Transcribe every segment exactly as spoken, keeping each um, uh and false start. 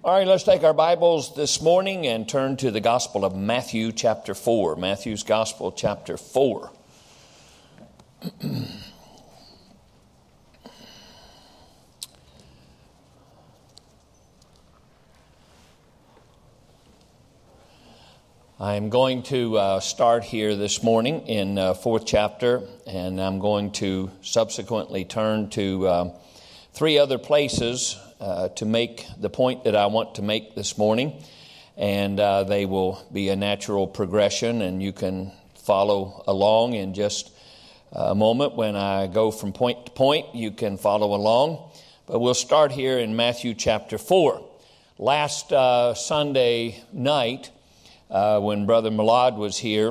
All right, let's take our Bibles this morning and turn to the Gospel of Matthew chapter four. Matthew's Gospel chapter four. I'm going to uh, start here this morning in uh, fourth chapter, and I'm going to subsequently turn to uh, three other places Uh, to make the point that I want to make this morning, and uh, they will be a natural progression, and you can follow along in just a moment. When I go from point to point, you can follow along, but we'll start here in Matthew chapter four. Last uh, Sunday night, uh, when Brother Millard was here,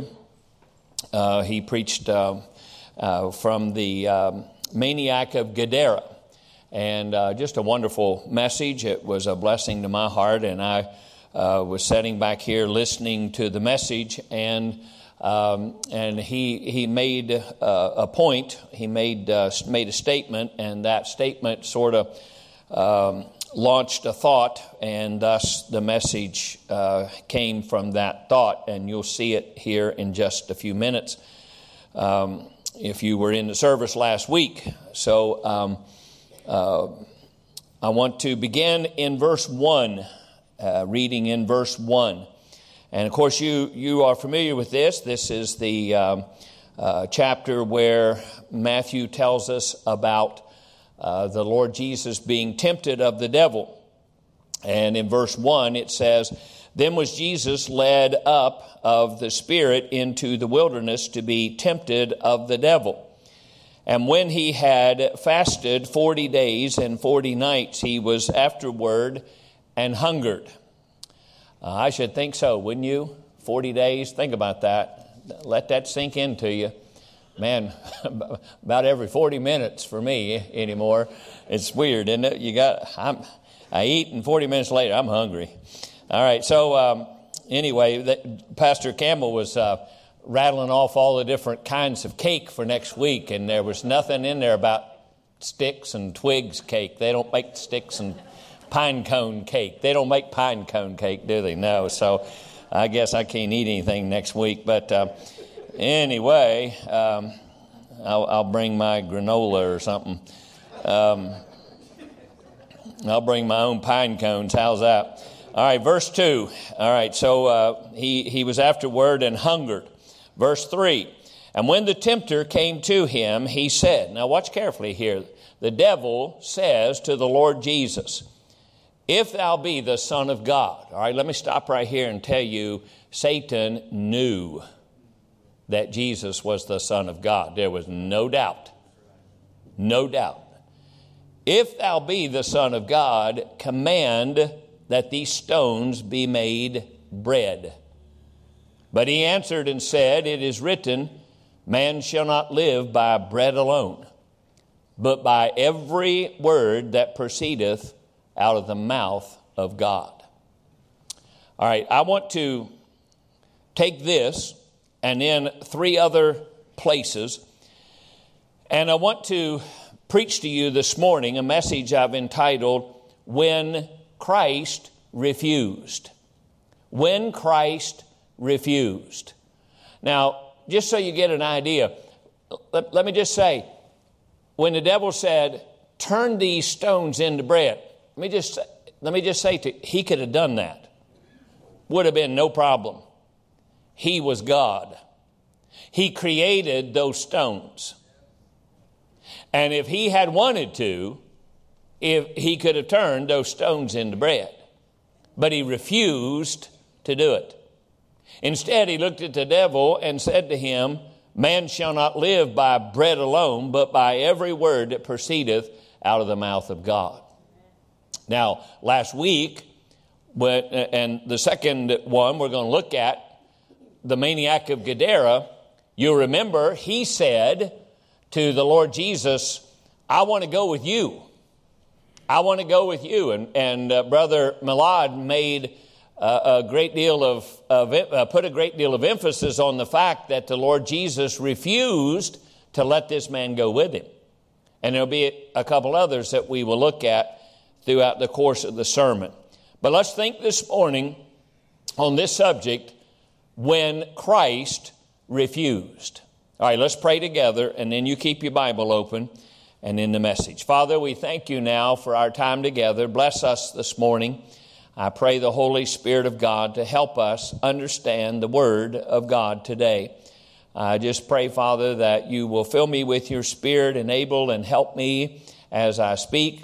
uh, he preached uh, uh, from the um, Maniac of Gadara. And uh, just a wonderful message. It was a blessing to my heart, and I uh, was sitting back here listening to the message, and um, and he he made uh, a point. He made uh, made a statement, and that statement sort of um, launched a thought, and thus the message uh, came from that thought. And you'll see it here in just a few minutes um, if you were in the service last week. So. Um, Uh, I want to begin in verse one, uh, reading in verse one. And of course, you, you are familiar with this. This is the um, uh, chapter where Matthew tells us about uh, the Lord Jesus being tempted of the devil. And in verse one, it says, "Then was Jesus led up of the Spirit into the wilderness to be tempted of the devil. And when he had fasted forty days and forty nights, he was afterward and hungered." Uh, I should think so, wouldn't you? Forty days, think about that. Let that sink into you. Man, about every forty minutes for me anymore. It's weird, isn't it? You got, I'm, I eat, and forty minutes later, I'm hungry. All right, so um, anyway, the, Pastor Campbell was Uh, rattling off all the different kinds of cake for next week, and there was nothing in there about sticks and twigs cake. They don't make sticks and pine cone cake. They don't make pine cone cake, do they? No. So I guess I can't eat anything next week. But uh, anyway, um, I'll, I'll bring my granola or something. Um, I'll bring my own pine cones. How's that? All right, verse two. All right, so uh, he, he was afterward and hungered. Verse three, "And when the tempter came to him, he said," now watch carefully here. The devil says to the Lord Jesus, "If thou be the Son of God." All right, let me stop right here and tell you, Satan knew that Jesus was the Son of God. There was no doubt. No doubt. "If thou be the Son of God, command that these stones be made bread." But he answered and said, "It is written, man shall not live by bread alone, but by every word that proceedeth out of the mouth of God." All right, I want to take this and then three other places, and I want to preach to you this morning a message I've entitled, "When Christ Refused." When Christ refused. Now, just so you get an idea, let, let me just say, when the devil said, "Turn these stones into bread," let me just let me just say to you, he could have done that. Would have been no problem. He was God. He created those stones. And if he had wanted to, if he could have turned those stones into bread. But he refused to do it. Instead, he looked at the devil and said to him, "Man shall not live by bread alone, but by every word that proceedeth out of the mouth of God." Now, last week, when, and the second one we're going to look at, the Maniac of Gadara, you'll remember he said to the Lord Jesus, "I want to go with you. I want to go with you." And, and uh, Brother Millard made Uh, a great deal of, of uh, put a great deal of emphasis on the fact that the Lord Jesus refused to let this man go with him. And there'll be a couple others that we will look at throughout the course of the sermon. But let's think this morning on this subject, when Christ refused. All right, let's pray together, and then you keep your Bible open and in the message. Father, we thank you now for our time together. Bless us this morning. I pray the Holy Spirit of God to help us understand the Word of God today. I just pray, Father, that you will fill me with your Spirit, enable and help me as I speak.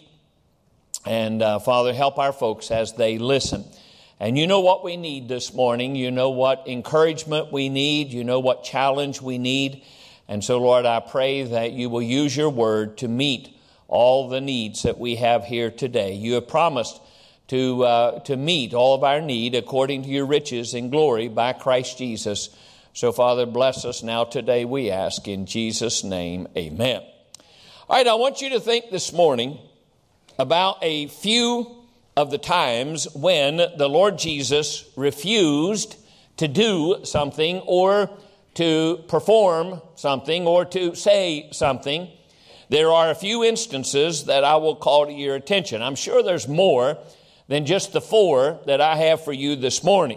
And uh, Father, help our folks as they listen. And you know what we need this morning. You know what encouragement we need. You know what challenge we need. And so, Lord, I pray that you will use your word to meet all the needs that we have here today. You have promised to uh, to meet all of our need according to your riches and glory by Christ Jesus. So, Father, bless us now today, we ask in Jesus' name, amen. All right, I want you to think this morning about a few of the times when the Lord Jesus refused to do something or to perform something or to say something. There are a few instances that I will call to your attention. I'm sure there's more than just the four that I have for you this morning.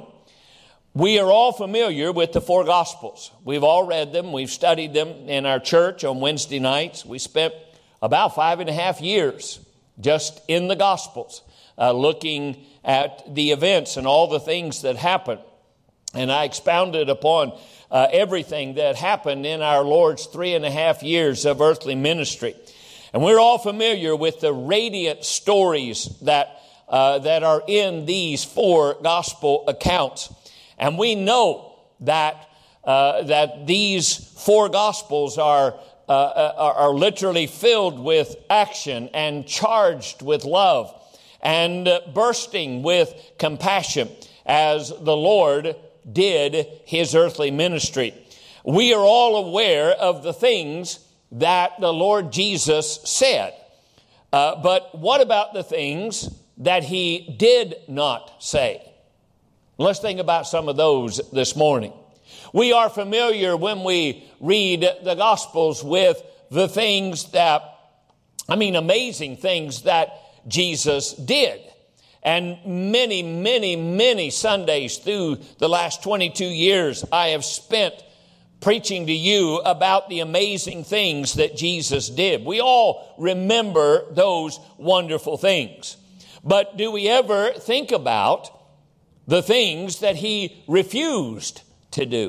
We are all familiar with the four Gospels. We've all read them. We've studied them in our church on Wednesday nights. We spent about five and a half years just in the Gospels, uh, looking at the events and all the things that happened. And I expounded upon uh, everything that happened in our Lord's three and a half years of earthly ministry. And we're all familiar with the radiant stories that, uh, that are in these four Gospel accounts. And we know that, uh, that these four Gospels are Uh, are, are literally filled with action and charged with love and uh, bursting with compassion as the Lord did his earthly ministry. We are all aware of the things that the Lord Jesus said. Uh, but what about the things that he did not say? Let's think about some of those this morning. We are familiar when we read the Gospels with the things that, I mean, amazing things that Jesus did. And many, many, many Sundays through the last twenty-two years, I have spent preaching to you about the amazing things that Jesus did. We all remember those wonderful things. But do we ever think about the things that he refused to do?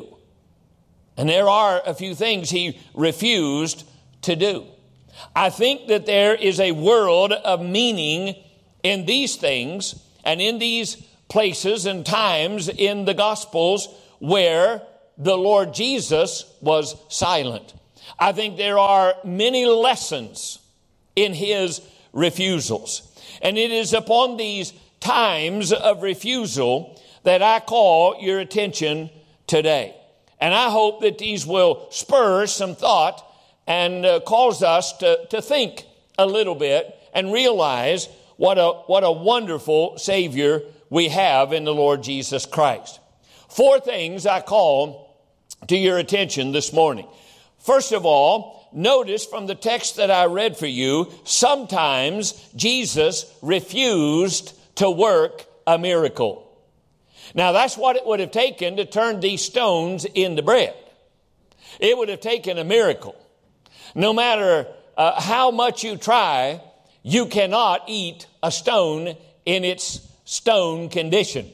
And there are a few things he refused to do. I think that there is a world of meaning in these things and in these places and times in the Gospels where the Lord Jesus was silent. I think there are many lessons in his refusals. And it is upon these times of refusal that I call your attention today. And I hope that these will spur some thought and uh, cause us to, to think a little bit and realize what a, what a wonderful Savior we have in the Lord Jesus Christ. Four things I call to your attention this morning. First of all, notice from the text that I read for you, sometimes Jesus refused to work a miracle. Now, that's what it would have taken to turn these stones into bread. It would have taken a miracle. No matter uh, how much you try, you cannot eat a stone in its stone condition.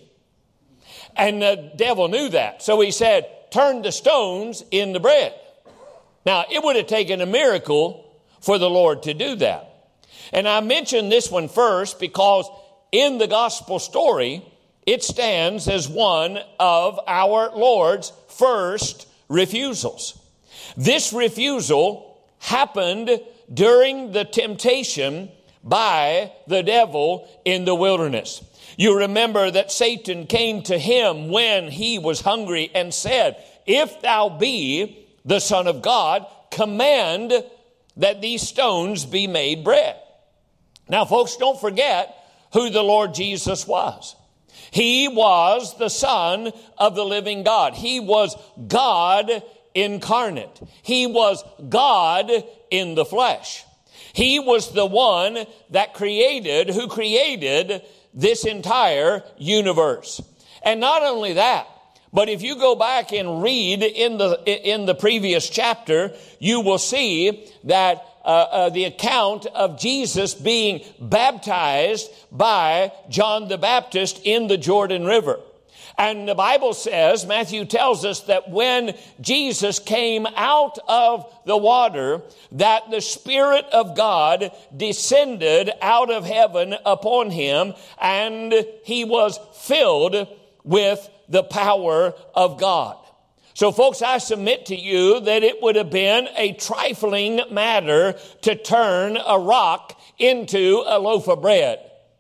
And the devil knew that. So he said, turn the stones into bread. Now, it would have taken a miracle for the Lord to do that. And I mention this one first because in the gospel story, it stands as one of our Lord's first refusals. This refusal happened during the temptation by the devil in the wilderness. You remember that Satan came to him when he was hungry and said, if thou be the Son of God, command that these stones be made bread. Now, folks, don't forget who the Lord Jesus was. He was the Son of the living God. He was God incarnate. He was God in the flesh. He was the one that created, who created this entire universe. And not only that, but if you go back and read in the in the previous chapter, you will see that uh, uh, the account of Jesus being baptized by John the Baptist in the Jordan River. And the Bible says, Matthew tells us that when Jesus came out of the water, that the Spirit of God descended out of heaven upon him, and he was filled with the power of God. So folks, I submit to you that it would have been a trifling matter to turn a rock into a loaf of bread.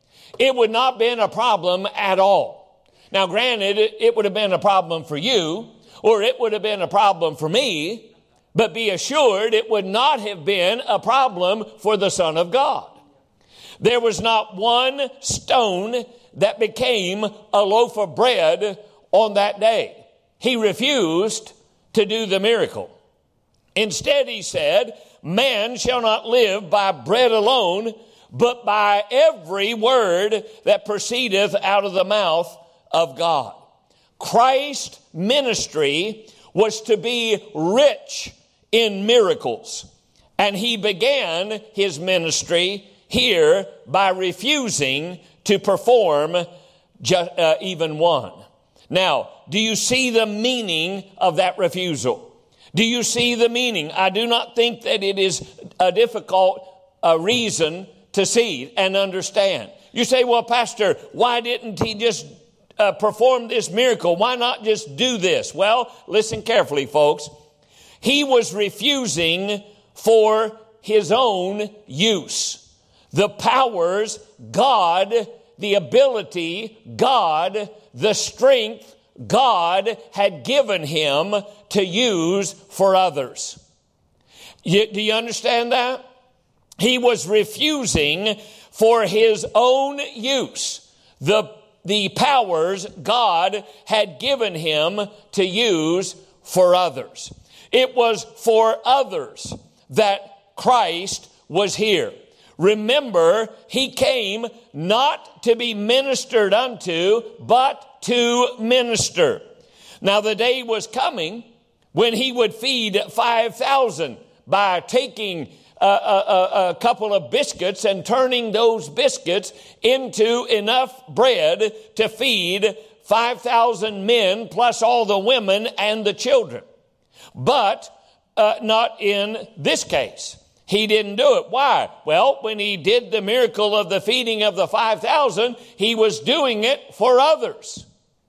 It would not have been a problem at all. Now granted, it would have been a problem for you, or it would have been a problem for me, but be assured it would not have been a problem for the Son of God. There was not one stone that became a loaf of bread on that day. He refused to do the miracle. Instead, he said, man shall not live by bread alone, but by every word that proceedeth out of the mouth of God. Christ's ministry was to be rich in miracles. And he began his ministry here by refusing to perform just, uh, even one. Now, do you see the meaning of that refusal? Do you see the meaning? I do not think that it is a difficult uh, reason to see and understand. You say, well, Pastor, why didn't he just uh, perform this miracle? Why not just do this? Well, listen carefully, folks. He was refusing for his own use. The powers, God, the ability, God, the strength God had given him to use for others. You, do you understand that? He was refusing for his own use the, the powers God had given him to use for others. It was for others that Christ was here. Remember, he came not to be ministered unto, but to minister. Now the day was coming when he would feed five thousand by taking a, a, a couple of biscuits and turning those biscuits into enough bread to feed five thousand men plus all the women and the children. But uh, not in this case. He didn't do it. Why? Well, when he did the miracle of the feeding of the five thousand, he was doing it for others.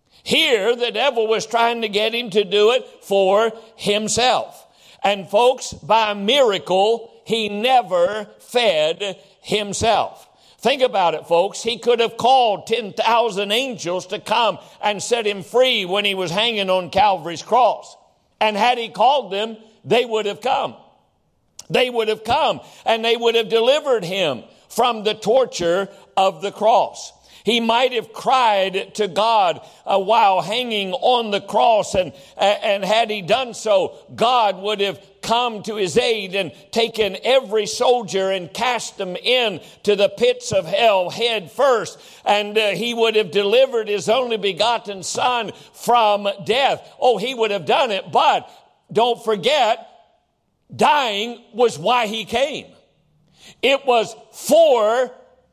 Here, the devil was trying to get him to do it for himself. And folks, by miracle, he never fed himself. Think about it, folks. He could have called ten thousand angels to come and set him free when he was hanging on Calvary's cross. And had he called them, they would have come. They would have come and they would have delivered him from the torture of the cross. He might have cried to God uh, while hanging on the cross, and, and had he done so, God would have come to his aid and taken every soldier and cast them in to the pits of hell head first. And uh, he would have delivered his only begotten son from death. Oh, he would have done it, but don't forget, dying was why he came. It was for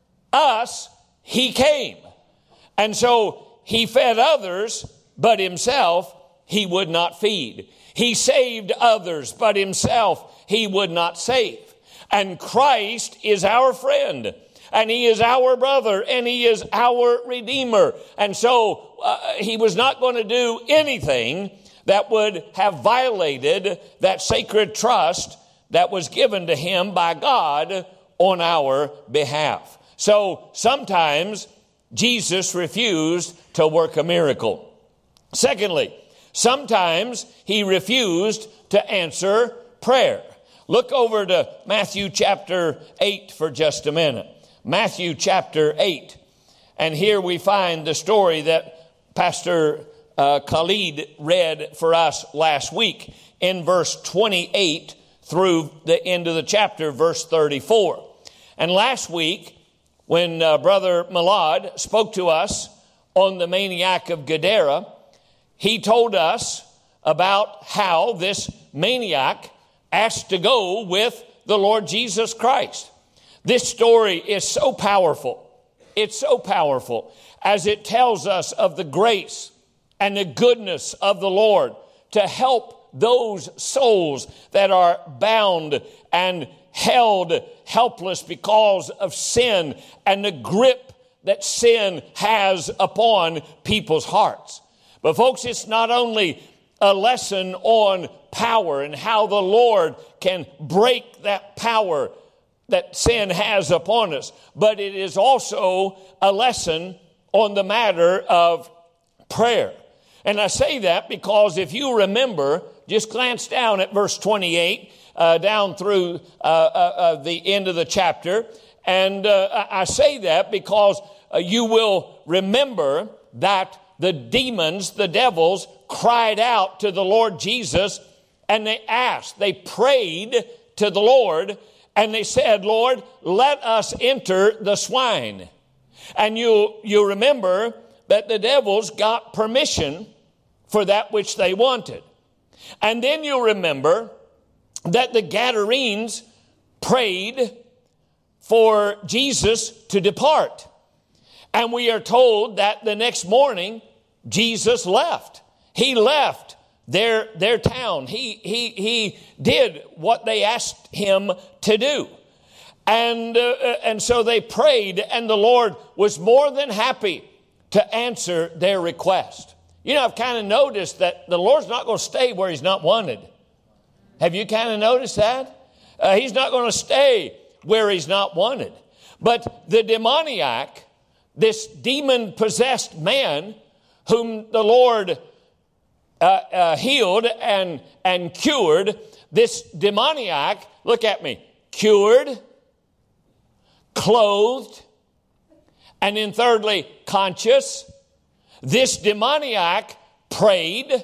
us he came. And so he fed others, but himself he would not feed. He saved others, but himself he would not save. And Christ is our friend, and he is our brother, and he is our Redeemer. And so uh, he was not going to do anything that would have violated that sacred trust that was given to him by God on our behalf. So sometimes Jesus refused to work a miracle. Secondly, sometimes he refused to answer prayer. Look over to Matthew chapter eight for just a minute. Matthew chapter eight. And here we find the story that Pastor uh, Khalid read for us last week in verse twenty-eight through the end of the chapter, verse thirty-four. And last week, When uh, Brother Milad spoke to us on the maniac of Gadara, he told us about how this maniac asked to go with the Lord Jesus Christ. This story is so powerful. It's so powerful as it tells us of the grace and the goodness of the Lord to help those souls that are bound and held helpless because of sin and the grip that sin has upon people's hearts. But folks, it's not only a lesson on power and how the Lord can break that power that sin has upon us, but it is also a lesson on the matter of prayer. And I say that because if you remember, just glance down at verse twenty-eight, uh, down through uh, uh, uh, the end of the chapter. And uh, I say that because uh, you will remember that the demons, the devils, cried out to the Lord Jesus, and they asked, they prayed to the Lord, and they said, Lord, let us enter the swine. And you, you remember that the devils got permission for that which they wanted. And then you remember that the Gadarenes prayed for Jesus to depart. And we are told that the next morning, Jesus left. He left their, their town. He, he, he did what they asked him to do. And, uh, and so they prayed, and the Lord was more than happy to answer their request. You know, I've kind of noticed that the Lord's not going to stay where he's not wanted. Have you kind of noticed that? Uh, he's not going to stay where he's not wanted. But the demoniac, this demon-possessed man whom the Lord uh, uh, healed and, and cured, this demoniac, look at me, cured, clothed, and then thirdly, conscious. This demoniac prayed,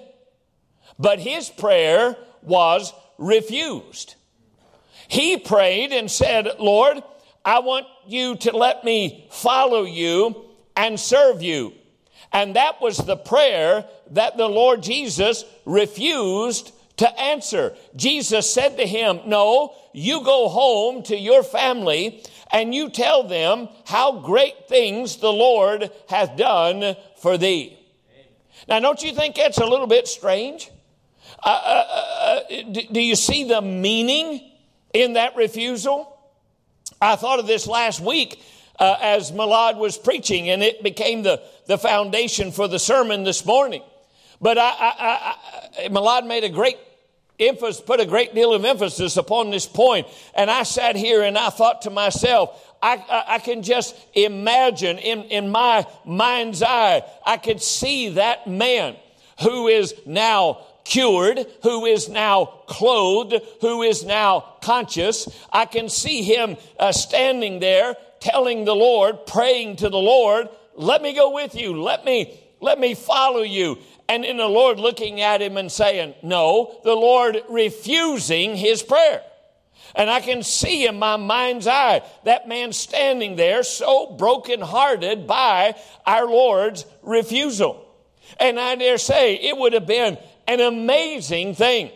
but his prayer was refused. He prayed and said, Lord, I want you to let me follow you and serve you. And that was the prayer that the Lord Jesus refused to answer. Jesus said to him, no, you go home to your family and you tell them how great things the Lord hath done for thee. Now, don't you think that's a little bit strange? Uh, uh, uh, do, do you see the meaning in that refusal? I thought of this last week uh, as Milad was preaching, and it became the, the foundation for the sermon this morning. But I, I, I, Milad made a great emphasis, put a great deal of emphasis upon this point. And I sat here and I thought to myself, I, I, I can just imagine in, in my mind's eye, I could see that man who is now cured, who is now clothed, who is now conscious. I can see him uh, standing there telling the Lord, praying to the Lord, let me go with you. Let me, let me follow you. And in the Lord looking at him and saying, no, the Lord refusing his prayer. And I can see in my mind's eye that man standing there so brokenhearted by our Lord's refusal. And I dare say it would have been an amazing thing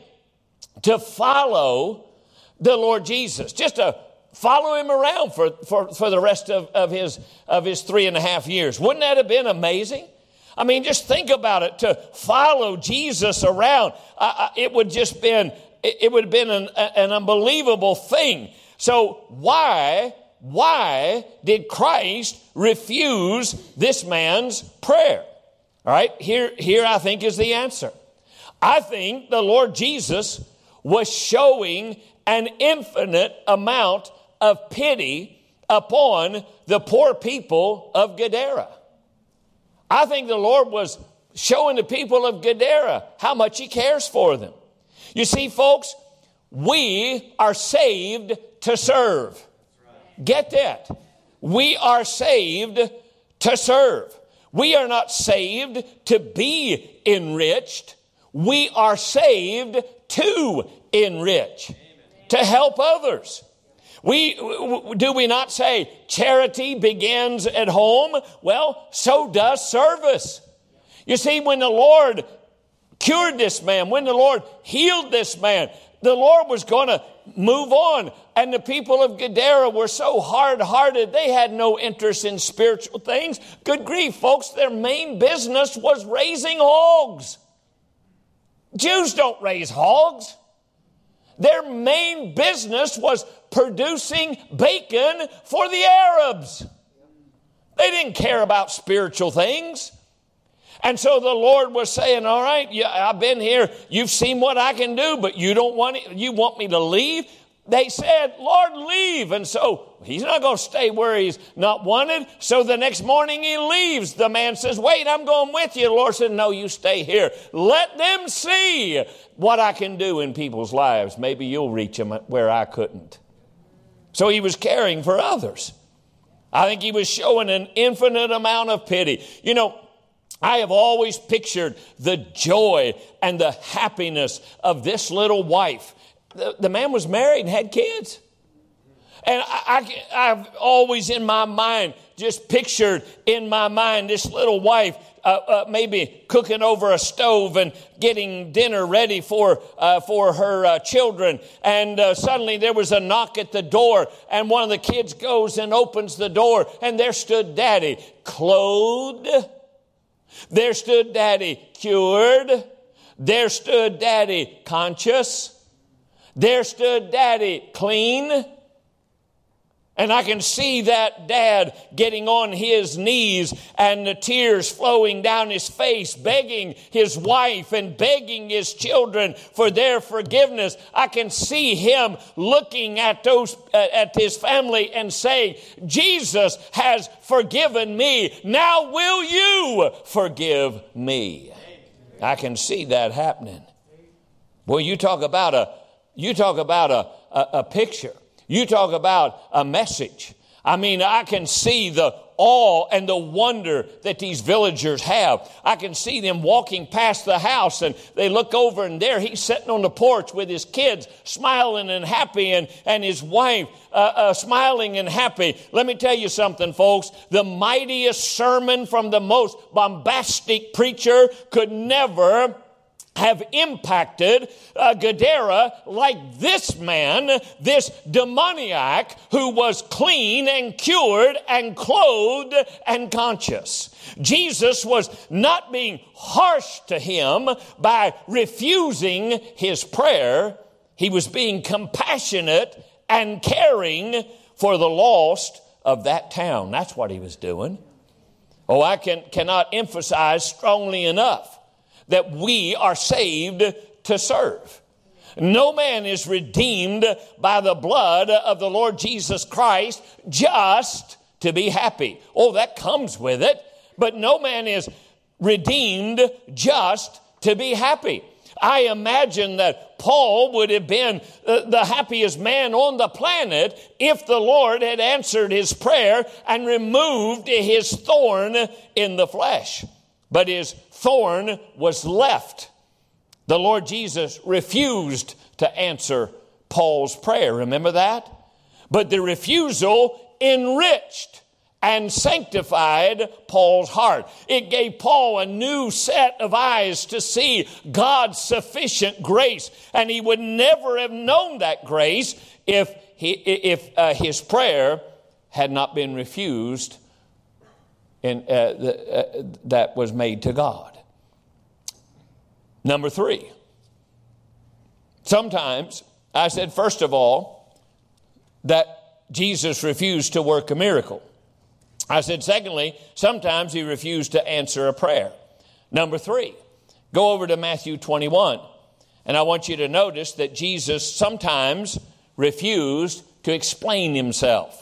to follow the Lord Jesus, just to follow him around for, for, for the rest of, of, his, of his three and a half years. Wouldn't that have been amazing? I mean, just think about it, to follow Jesus around. Uh, it would just been, it would have been an, an unbelievable thing. So why, why did Christ refuse this man's prayer? All right, here, here I think is the answer. I think the Lord Jesus was showing an infinite amount of pity upon the poor people of Gadara. I think the Lord was showing the people of Gadara how much he cares for them. You see, folks, we are saved to serve. Get that. We are saved to serve. We are not saved to be enriched. We are saved to enrich, to help others. We, do we not say charity begins at home? Well, so does service. You see, when the Lord cured this man, when the Lord healed this man, the Lord was going to move on. And the people of Gadara were so hard-hearted, they had no interest in spiritual things. Good grief, folks, their main business was raising hogs. Jews don't raise hogs. Their main business was producing bacon for the Arabs. They didn't care about spiritual things. And so the Lord was saying, all right, yeah, I've been here. You've seen what I can do, but you don't want it. You want me to leave? They said, Lord, leave. And so he's not going to stay where he's not wanted. So the next morning he leaves. The man says, wait, I'm going with you. The Lord said, no, you stay here. Let them see what I can do in people's lives. Maybe you'll reach them where I couldn't. So he was caring for others. I think he was showing an infinite amount of pity. You know, I have always pictured the joy and the happiness of this little wife. The, the man was married and had kids. And I, I, I've always in my mind just pictured in my mind this little wife uh, uh, maybe cooking over a stove and getting dinner ready for uh, for her uh, children. And uh, suddenly there was a knock at the door, and one of the kids goes and opens the door, and there stood Daddy, clothed. There stood Daddy, cured. There stood Daddy, conscious. There stood Daddy, clean. And I can see that dad getting on his knees and the tears flowing down his face, begging his wife and begging his children for their forgiveness. I can see him looking at those uh, at his family and saying, Jesus has forgiven me. Now will you forgive me? I can see that happening. Well, you talk about a you talk about a, a, a picture. You talk about a message. I mean, I can see the awe and the wonder that these villagers have. I can see them walking past the house, and they look over, and there he's sitting on the porch with his kids, smiling and happy, and, and his wife uh, uh, smiling and happy. Let me tell you something, folks. The mightiest sermon from the most bombastic preacher could never have impacted uh, Gadara like this man, this demoniac who was clean and cured and clothed and conscious. Jesus was not being harsh to him by refusing his prayer. He was being compassionate and caring for the lost of that town. That's what he was doing. Oh, I can, cannot emphasize strongly enough that we are saved to serve. No man is redeemed by the blood of the Lord Jesus Christ just to be happy. Oh, that comes with it. But no man is redeemed just to be happy. I imagine that Paul would have been the happiest man on the planet if the Lord had answered his prayer and removed his thorn in the flesh. But his thorn was left. The Lord Jesus refused to answer Paul's prayer. Remember that? But the refusal enriched and sanctified Paul's heart. It gave Paul a new set of eyes to see God's sufficient grace. And he would never have known that grace if, he, if uh, his prayer had not been refused and uh, the, uh, that was made to God. Number three. Sometimes, I said, first of all, that Jesus refused to work a miracle. I said, secondly, sometimes he refused to answer a prayer. Number three, go over to Matthew twenty-one. And I want you to notice that Jesus sometimes refused to explain himself.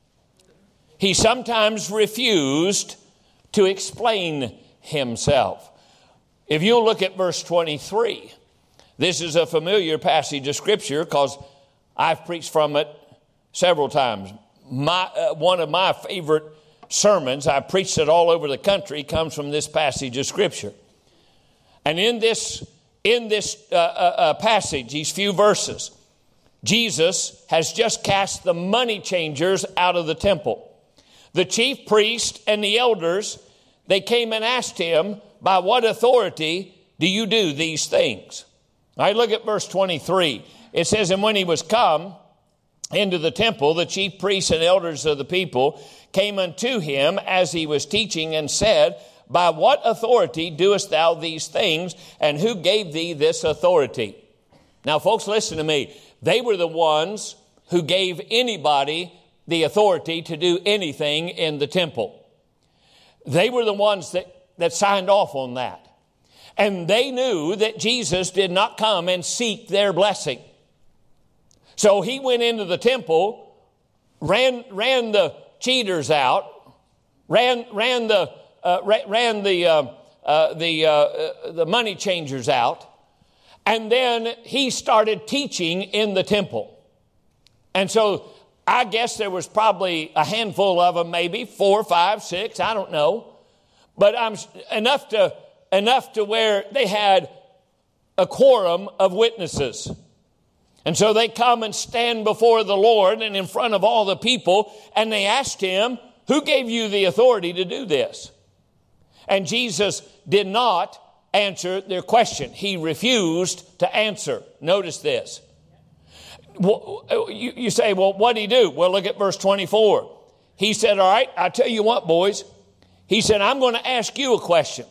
He sometimes refused to explain himself. If you look at verse twenty-three, this is a familiar passage of Scripture because I've preached from it several times. My, uh, one of my favorite sermons, I preached it all over the country, comes from this passage of Scripture. And in this, in this uh, uh, uh, passage, these few verses, Jesus has just cast the money changers out of the temple. The chief priest and the elders, they came and asked him, by what authority do you do these things? All right, look at verse twenty-three. It says, and when he was come into the temple, the chief priests and elders of the people came unto him as he was teaching and said, by what authority doest thou these things, and who gave thee this authority? Now, folks, listen to me. They were the ones who gave anybody the authority to do anything in the temple. They were the ones that, that signed off on that. And they knew that Jesus did not come and seek their blessing. So he went into the temple, ran, ran the cheaters out, ran, ran the, uh, ran the, uh, uh, the, uh, the money changers out, and then he started teaching in the temple. And so I guess there was probably a handful of them, maybe four, five, six, I don't know. But I'm enough to enough to where they had a quorum of witnesses. And so they come and stand before the Lord and in front of all the people, and they asked him, who gave you the authority to do this? And Jesus did not answer their question. He refused to answer. Notice this. Well, you, you say, well, what did he do? Well, look at verse twenty-four. He said, all right, I'll tell you what, boys. He said, I'm going to ask you a question.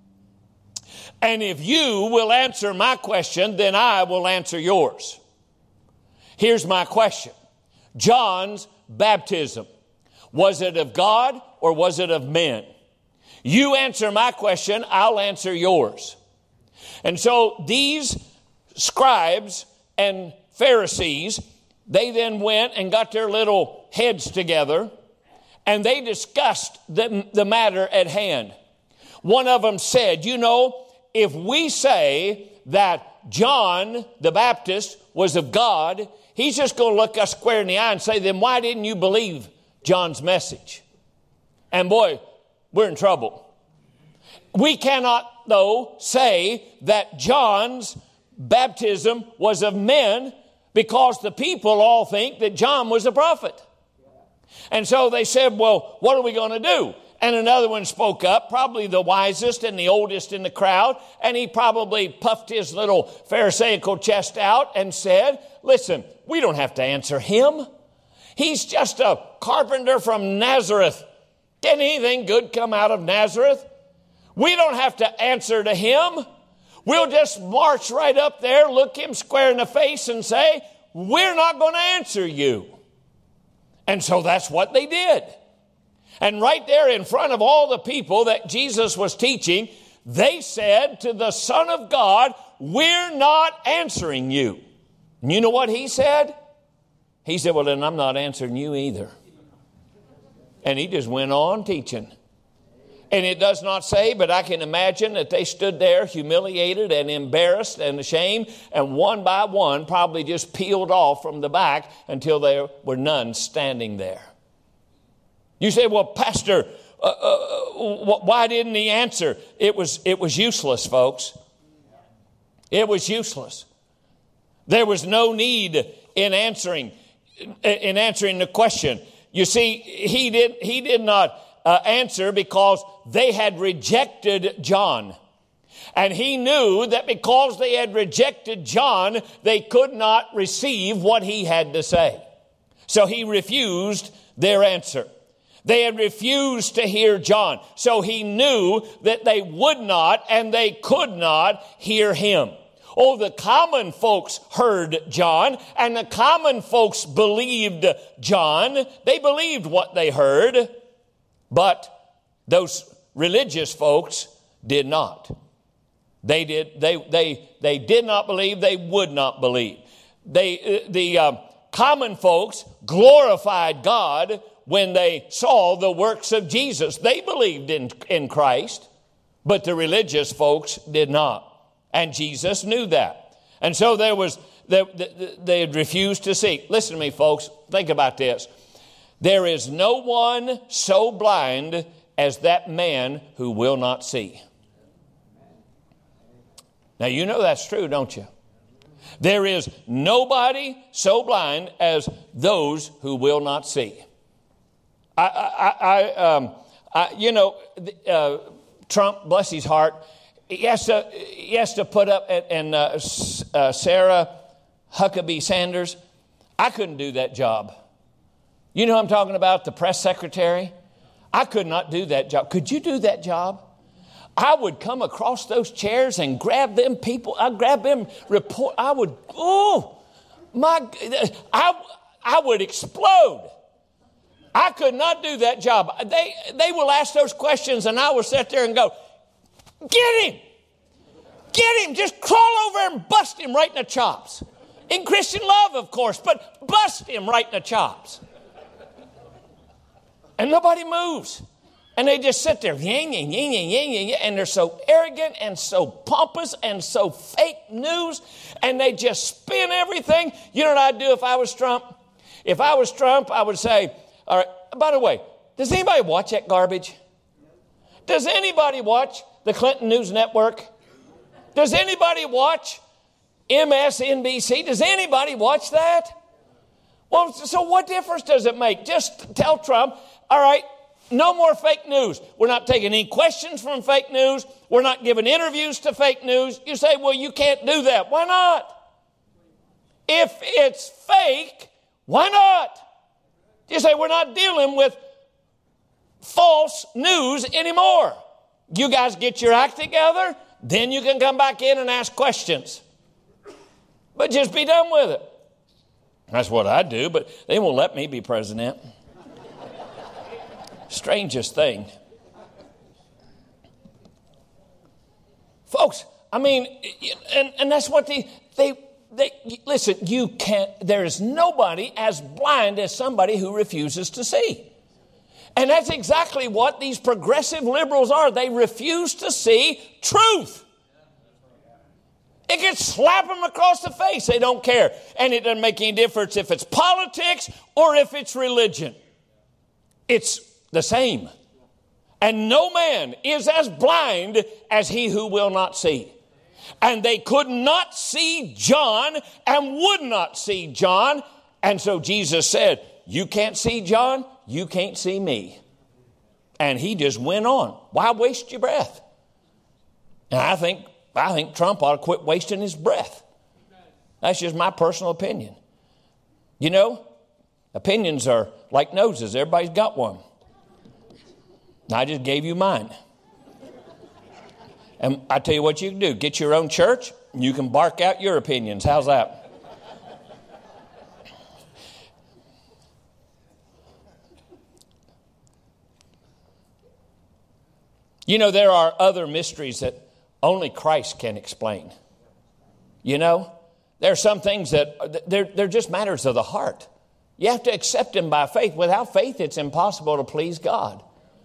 And if you will answer my question, then I will answer yours. Here's my question. John's baptism, was it of God or was it of men? You answer my question, I'll answer yours. And so these scribes and Pharisees, they then went and got their little heads together and they discussed the, the matter at hand. One of them said, you know, if we say that John the Baptist was of God, he's just going to look us square in the eye and say, then why didn't you believe John's message? And boy, we're in trouble. We cannot, though, say that John's baptism was of men because the people all think that John was a prophet. And so they said, well, what are we going to do? And another one spoke up, probably the wisest and the oldest in the crowd, and he probably puffed his little Pharisaical chest out and said, listen, we don't have to answer him. He's just a carpenter from Nazareth. Can anything good come out of Nazareth? We don't have to answer to him. We'll just march right up there, look him square in the face and say, we're not going to answer you. And so that's what they did. And right there in front of all the people that Jesus was teaching, they said to the Son of God, we're not answering you. And you know what he said? He said, well, then I'm not answering you either. And he just went on teaching. And it does not say, but I can imagine that they stood there humiliated and embarrassed and ashamed, and one by one probably just peeled off from the back until there were none standing there. You say, well, Pastor, uh, uh, why didn't he answer? It was, it was useless, folks. It was useless. There was no need in answering, in answering the question. You see, he did, he did not uh, answer because they had rejected John. And he knew that because they had rejected John, they could not receive what he had to say. So he refused their answer. They had refused to hear John. So he knew that they would not and they could not hear him. Oh, the common folks heard John, and the common folks believed John. They believed what they heard, but those religious folks did not. They did. They they they did not believe. They would not believe. They the uh, common folks glorified God when they saw the works of Jesus. They believed in, in Christ, but the religious folks did not. And Jesus knew that. And so there was, they, they had refused to see. Listen to me, folks. Think about this. There is no one so blind as that man who will not see. Now, you know that's true, don't you? There is nobody so blind as those who will not see. I, I, I, um, I you know, uh, Trump, bless his heart, he has to, he has to put up, and uh, uh, Sarah Huckabee Sanders, I couldn't do that job. You know who I'm talking about, the press secretary? I could not do that job. Could you do that job? I would come across those chairs and grab them people. I'd grab them, report. I would, oh, my, I, I would explode. I could not do that job. They, they will ask those questions and I will sit there and go, get him. Get him. Just crawl over and bust him right in the chops. In Christian love, of course, but bust him right in the chops. And nobody moves. And they just sit there, yang, yang, yang, yang, yang, yang, and they're so arrogant and so pompous and so fake news, and they just spin everything. You know what I'd do if I was Trump? If I was Trump, I would say, all right, by the way, does anybody watch that garbage? Does anybody watch the Clinton News Network? Does anybody watch M S N B C? Does anybody watch that? Well, so what difference does it make? Just tell Trump, all right, no more fake news. We're not taking any questions from fake news. We're not giving interviews to fake news. You say, well, you can't do that. Why not? If it's fake, why not? You say, we're not dealing with false news anymore. You guys get your act together, then you can come back in and ask questions. But just be done with it. That's what I do, but they won't let me be president. Strangest thing. Folks, I mean, and, and that's what they, they, they, listen, you can't, there is nobody as blind as somebody who refuses to see. And that's exactly what these progressive liberals are. They refuse to see truth. It can slap them across the face. They don't care. And it doesn't make any difference if it's politics or if it's religion. It's the same. And no man is as blind as he who will not see. And they could not see John and would not see John. And so Jesus said, you can't see John, you can't see me. And he just went on. Why waste your breath? And I think, I think Trump ought to quit wasting his breath. That's just my personal opinion. You know, opinions are like noses. Everybody's got one. I just gave you mine. And I tell you what you can do. Get your own church, and you can bark out your opinions. How's that? You know, there are other mysteries that only Christ can explain. You know, there are some things that they're, they're just matters of the heart. You have to accept them by faith. Without faith, it's impossible to please God.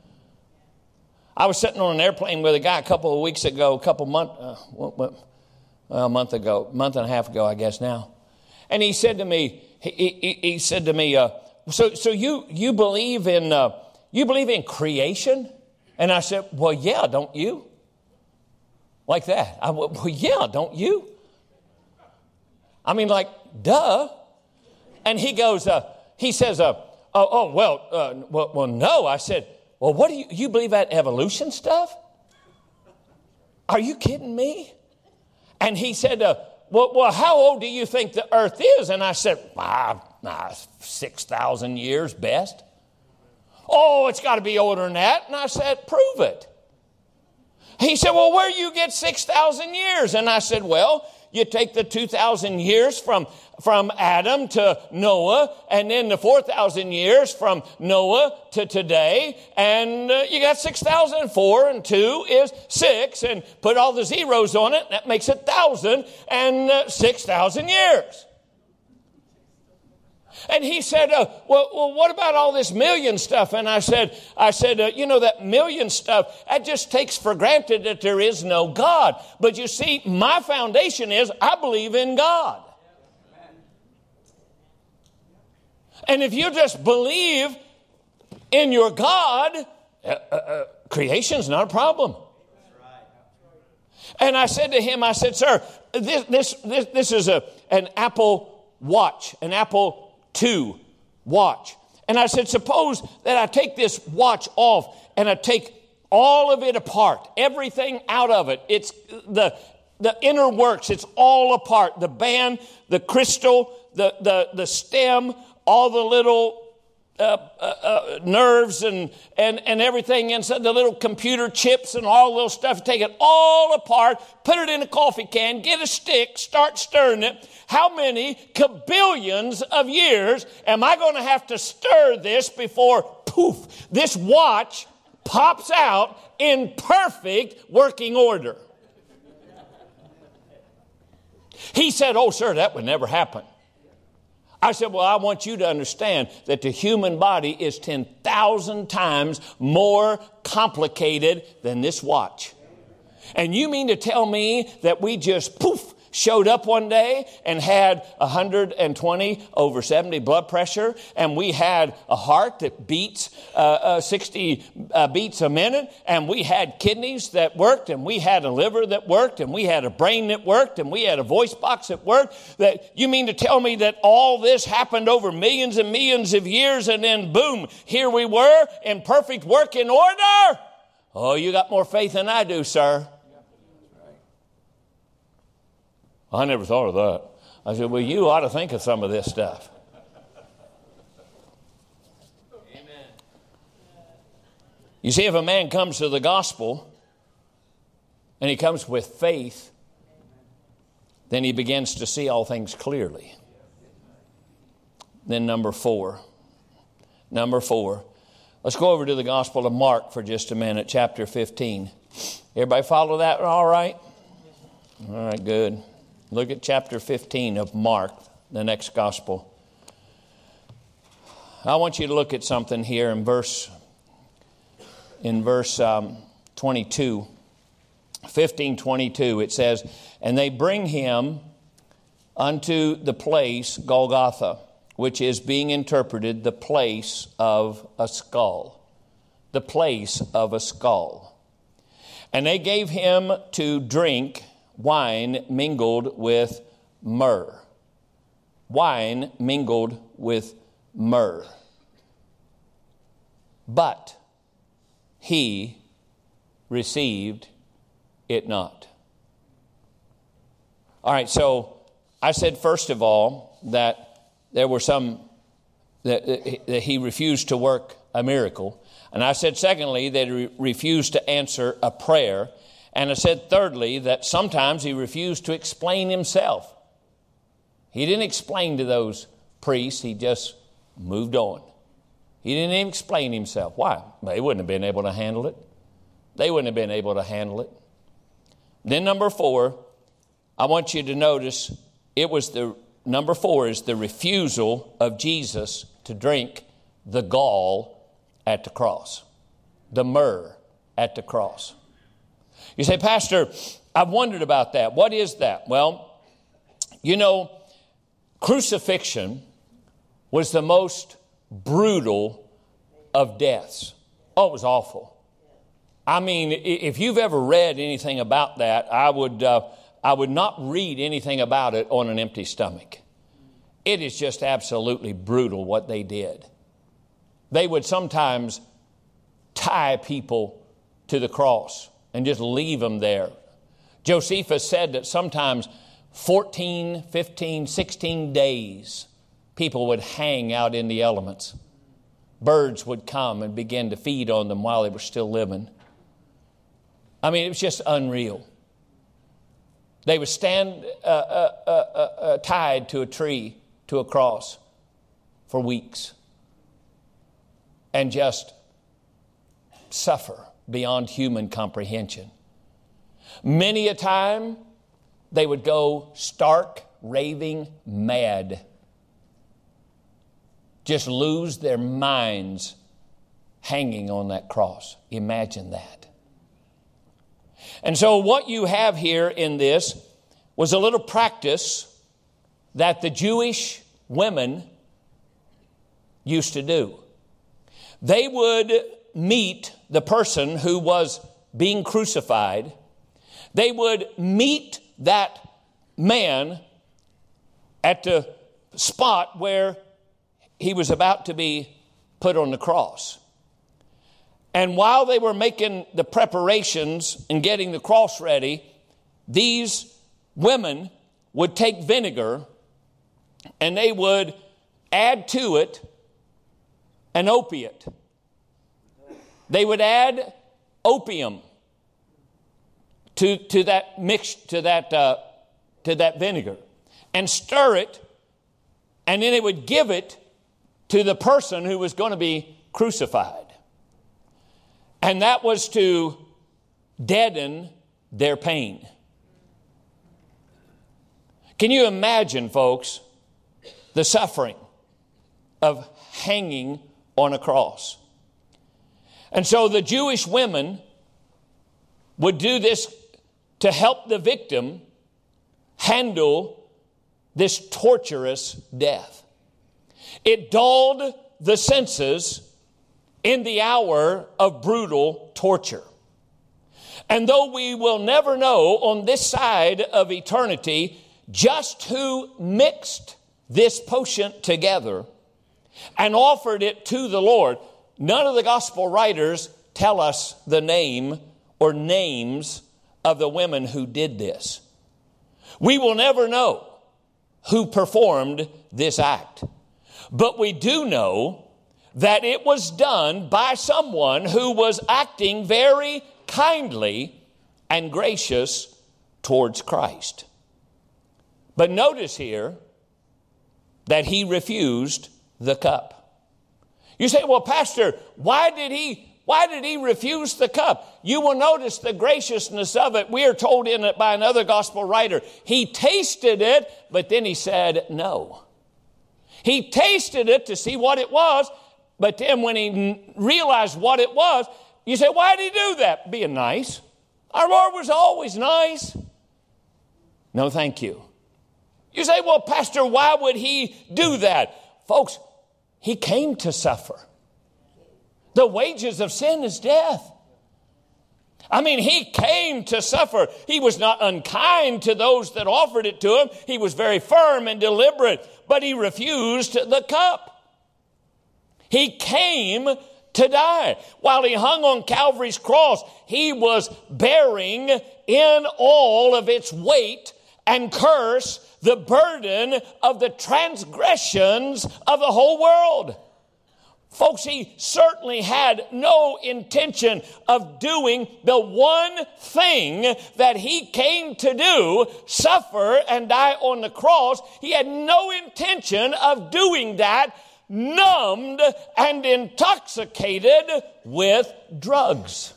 I was sitting on an airplane with a guy a couple of weeks ago, a couple months, uh, well, a month ago, a month and a half ago, I guess now. And he said to me, he, he, he said to me, uh, so so you you believe in uh, you believe in creation? And I said, well, yeah, don't you? Like that. I went, well, yeah, don't you? I mean, like, duh. And he goes, uh, he says, uh, oh, oh, well, uh, well, well, no. I said, well, what do you, you believe that evolution stuff? Are you kidding me? And he said, uh, well, well, how old do you think the earth is? And I said, ah, nah, six thousand years best. Oh, it's got to be older than that. And I said, prove it. He said, well, where do you get six thousand years? And I said, well, you take the two thousand years from, from Adam to Noah, and then the four thousand years from Noah to today, and uh, you got six thousand. Four and two is six, and put all the zeros on it, and that makes a thousand and uh, six thousand years. And he said, uh, well, well, what about all this million stuff? And I said, I said, uh, you know, that million stuff, that just takes for granted that there is no God. But you see, my foundation is I believe in God. And if you just believe in your God, uh, uh, uh, creation's not a problem. And I said to him, I said, sir, this this this, this is a an Apple Watch, an Apple two watch. And I said, suppose that I take this watch off and I take all of it apart, everything out of it. It's the the inner works, it's all apart. The band, the crystal, the the the stem, all the little Uh, uh, uh, nerves and, and, and everything inside, the little computer chips and all little stuff. Take it all apart, put it in a coffee can, get a stick, start stirring it. How many kabillions of years am I going to have to stir this before, poof, this watch pops out in perfect working order? He said, oh, sir, that would never happen. I said, well, I want you to understand that the human body is ten thousand times more complicated than this watch. And you mean to tell me that we just, poof, showed up one day and had one hundred twenty over seventy blood pressure, and we had a heart that beats uh, uh, sixty uh, beats a minute, and we had kidneys that worked, and we had a liver that worked, and we had a brain that worked, and we had a voice box that worked? That you mean to tell me that all this happened over millions and millions of years, and then boom, here we were in perfect working order? Oh, you got more faith than I do, sir. I never thought of that. I said, well, you ought to think of some of this stuff. Amen. You see, if a man comes to the gospel and he comes with faith, then he begins to see all things clearly. Then number four. Number four. Let's go over to the Gospel of Mark for just a minute, chapter fifteen. Everybody follow that all right? All right, good. Look at chapter fifteen of Mark, the next gospel. I want you to look at something here in verse in verse um, twenty-two. fifteen twenty-two, it says, and they bring him unto the place Golgotha, which is being interpreted the place of a skull. The place of a skull. And they gave him to drink wine mingled with myrrh. Wine mingled with myrrh. But he received it not. All right, so I said first of all that there were some, that, that he refused to work a miracle. And I said secondly that he refused to answer a prayer. And I said thirdly that sometimes he refused to explain himself. He didn't explain to those priests. He just moved on. He didn't even explain himself. Why? They wouldn't have been able to handle it. They wouldn't have been able to handle it. Then number four, I want you to notice it was the, number four is the refusal of Jesus to drink the gall at the cross. The myrrh at the cross. You say, Pastor, I've wondered about that. What is that? Well, you know, crucifixion was the most brutal of deaths. Oh, it was awful. I mean, if you've ever read anything about that, I would, uh, I would not read anything about it on an empty stomach. It is just absolutely brutal what they did. They would sometimes tie people to the cross and just leave them there. Josephus said that sometimes fourteen, fifteen, sixteen days people would hang out in the elements. Birds would come and begin to feed on them while they were still living. I mean, it was just unreal. They would stand uh, uh, uh, uh, tied to a tree, to a cross, for weeks and just suffer beyond human comprehension. Many a time, they would go stark, raving mad. Just lose their minds hanging on that cross. Imagine that. And so what you have here in this was a little practice that the Jewish women used to do. They would meet the person who was being crucified. They would meet that man at the spot where he was about to be put on the cross. And while they were making the preparations and getting the cross ready, these women would take vinegar and they would add to it an opiate. They would add opium to, to that mix to that uh, to that vinegar and stir it, and then they would give it to the person who was going to be crucified. And that was to deaden their pain. Can you imagine, folks, the suffering of hanging on a cross? And so the Jewish women would do this to help the victim handle this torturous death. It dulled the senses in the hour of brutal torture. And though we will never know on this side of eternity just who mixed this potion together and offered it to the Lord, none of the gospel writers tell us the name or names of the women who did this. We will never know who performed this act. But we do know that it was done by someone who was acting very kindly and gracious towards Christ. But notice here that he refused the cup. You say, well, Pastor, why did he why did he refuse the cup? You will notice the graciousness of it. We are told in it by another gospel writer. He tasted it, but then he said no. He tasted it to see what it was, but then when he realized what it was, you say, why did he do that? Being nice. Our Lord was always nice. No, thank you. You say, well, Pastor, why would he do that? Folks, he came to suffer. The wages of sin is death. I mean, he came to suffer. He was not unkind to those that offered it to him. He was very firm and deliberate, but he refused the cup. He came to die. While he hung on Calvary's cross, he was bearing in all of its weight and curse the burden of the transgressions of the whole world. Folks, he certainly had no intention of doing the one thing that he came to do, suffer and die on the cross. He had no intention of doing that, numbed and intoxicated with drugs.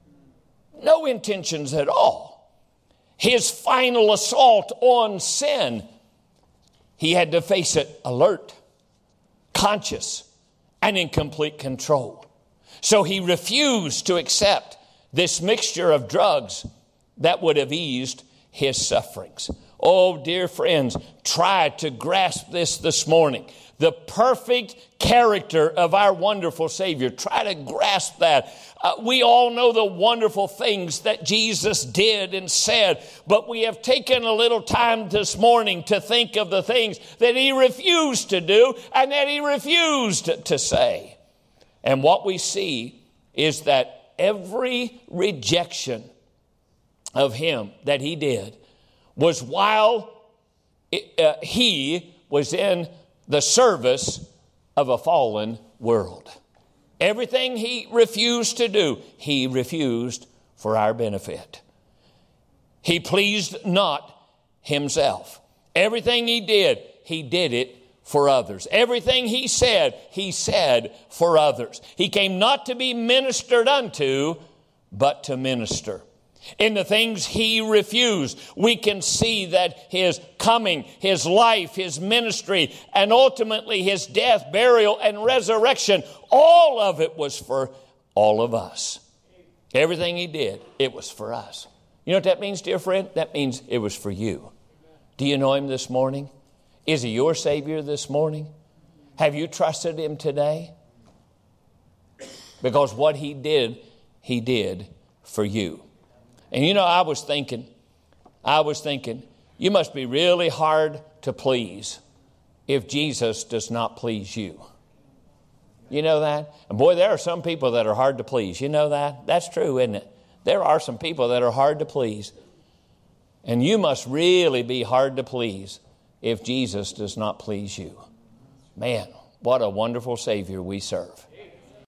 No intentions at all. His final assault on sin, he had to face it alert, conscious, and in complete control. So he refused to accept this mixture of drugs that would have eased his sufferings. Oh, dear friends, try to grasp this this morning. The perfect character of our wonderful Savior. Try to grasp that. Uh, we all know the wonderful things that Jesus did and said, but we have taken a little time this morning to think of the things that he refused to do and that he refused to say. And what we see is that every rejection of him that he did was while it, uh, he was in the service of a fallen world. Everything he refused to do, he refused for our benefit. He pleased not himself. Everything he did, he did it for others. Everything he said, he said for others. He came not to be ministered unto, but to minister. In the things he refused, we can see that his coming, his life, his ministry, and ultimately his death, burial, and resurrection, all of it was for all of us. Everything he did, it was for us. You know what that means, dear friend? That means it was for you. Do you know him this morning? Is he your Savior this morning? Have you trusted him today? Because what he did, he did for you. And you know, I was thinking, I was thinking, you must be really hard to please if Jesus does not please you. You know that? And boy, there are some people that are hard to please. You know that? That's true, isn't it? There are some people that are hard to please. And you must really be hard to please if Jesus does not please you. Man, what a wonderful Savior we serve.